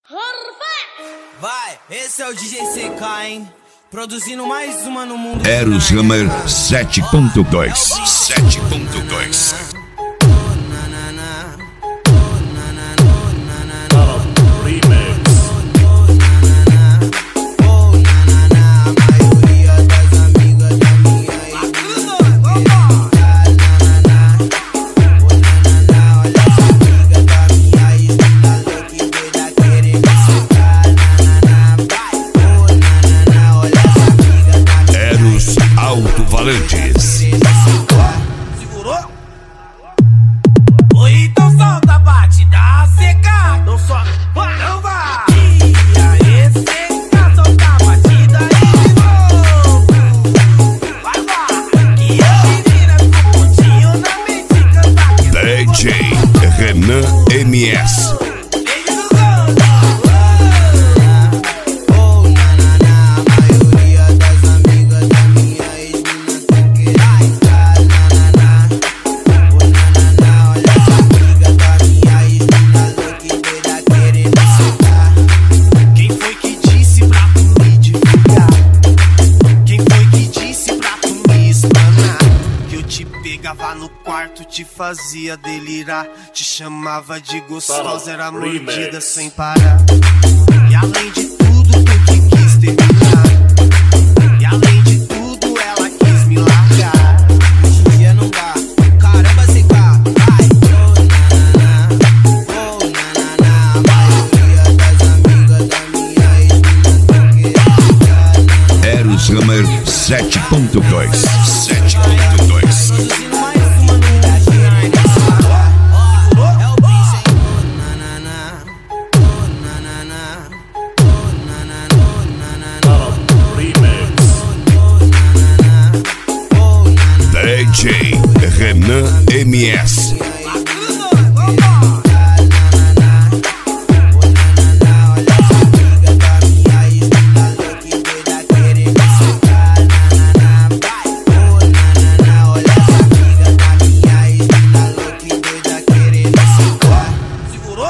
Vai, esse é o DJ CK, hein? Produzindo mais uma no mundo. Eros Hammer 7.2. 7.2. Alto-Valentes. Segurou? Ou então solta a batida seca. Não sobe, não vai. E aí seca, solta a batida e de novo. Vai. E a menina ficou pontinho na mente cantar. DJ Renan MS. Pegava no quarto, te fazia delirar, te chamava de gostosa, era mordida sem parar. E além de tudo, tu que quis terminar. E além de tudo, ela quis me largar. Hoje em dia não dá, caramba, CK, vai. Oh, nananá, a maioria das amigas da minha ex-mina tão querendo. Eros Hammer 7.2. 7.2. DJ Renan MS. Segurou?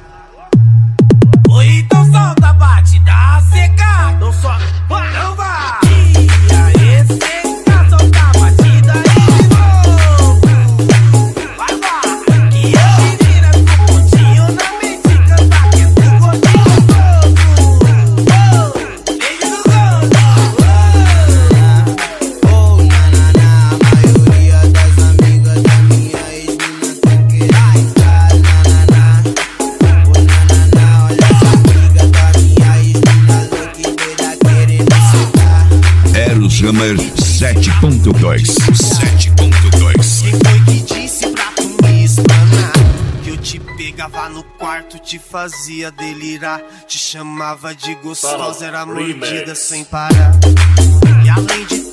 Ou então solta a batida seca. Não sobe, não vai. E aí seca, solta a batida e de novo. Vai. E a menina ficou pontinho na mente cantar. Que é do gordinho novo. Beijo do gordo. Oh, nananá, a maioria das amigas da minha ex-mina tão querendo. Nananá, oh, nananá, olha essa amiga da minha ex-mina louca e doida querendo soltar. Eros Hammer 7.2. 7.2. Quem foi que disse pra tu me espanar? Que eu te pegava no quarto, te fazia delirar, te chamava de gostosa, era mordida sem parar. E além de